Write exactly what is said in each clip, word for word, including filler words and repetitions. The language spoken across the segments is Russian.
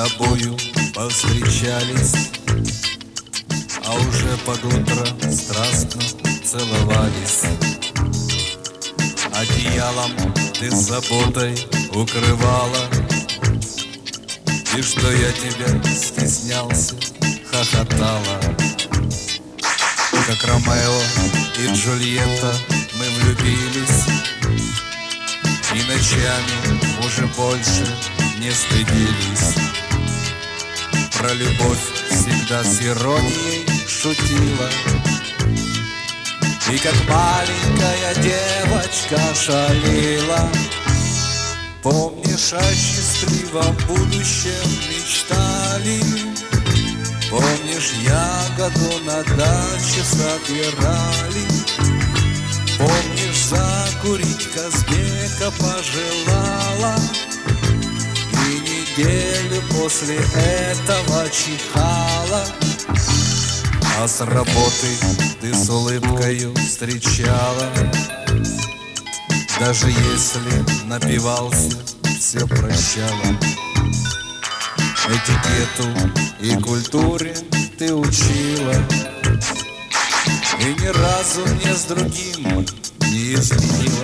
тобою повстречались, а уже под утро страстно целовались. Одеялом ты с заботой укрывала, и что я тебя стеснялся, хохотала. Как Ромео и Джульетта мы влюбились, и ночами уже больше не стыдились. Про любовь всегда с иронией шутила, и как маленькая девочка шалила. Помнишь, о счастливом будущем мечтали? Помнишь, ягоду на даче собирали? Помнишь, закурить Казбека пожелала, и неделю после этого чихала? А с работы ты с улыбкою встречала, даже если напивался, все прощала. Этикету и культуре ты учила, и ни разу мне с другим не изменила.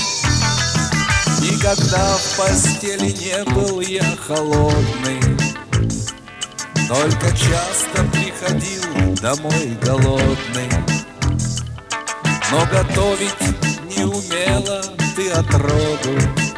Никогда в постели не был я холодный, только часто приходил домой голодный. Но готовить не умела ты отроду,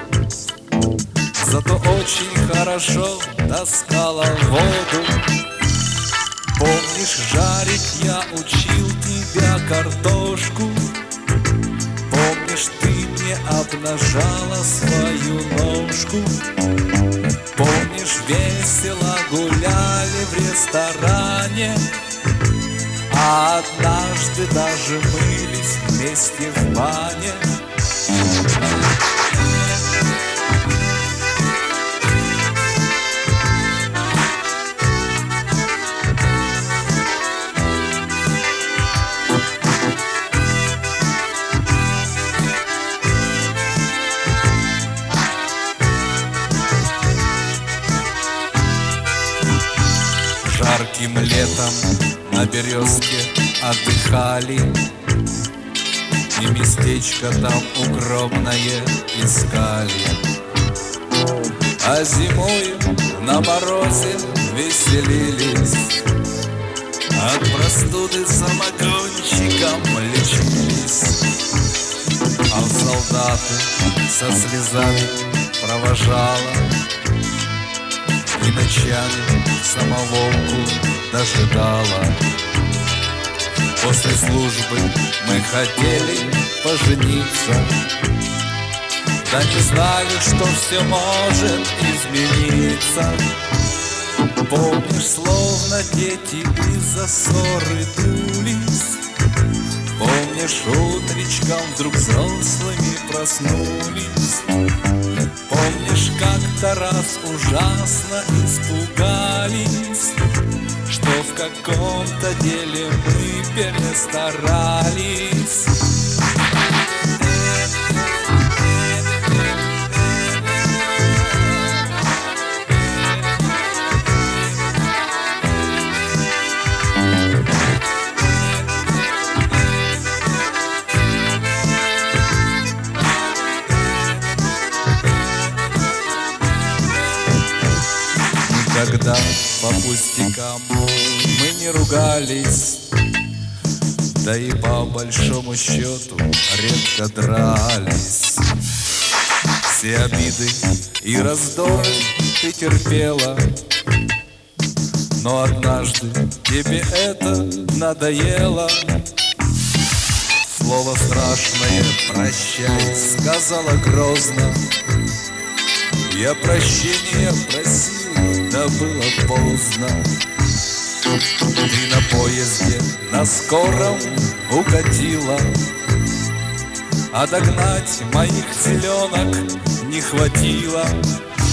зато очень хорошо таскала воду. Помнишь, жарить я учил тебя картошку? Помнишь, ты мне обнажала свою ножку? Помнишь, весело гуляли в ресторане, а однажды даже мылись вместе в бане? Жарким летом на березке отдыхали, и местечко там укромное искали. А зимою на морозе веселились, от простуды самогончиком лечились. А солдаты со слезами провожала, и ночами самоволку дожидала. После службы мы хотели пожениться, да не знали, что все может измениться. Помнишь, словно дети из-за ссоры дулись? Помнишь, утречком вдруг взрослыми проснулись? Помнишь, как-то раз ужасно испугались, что в каком-то деле мы перестарались? Когда по пустякам мы не ругались, да и по большому счету редко дрались. Все обиды и раздоры ты терпела, но однажды тебе это надоело. Слово страшное «прощай» сказала грозно. Я прощения просил, да было поздно. Ты на поезде на скором укатила, а догнать моих зеленок не хватило.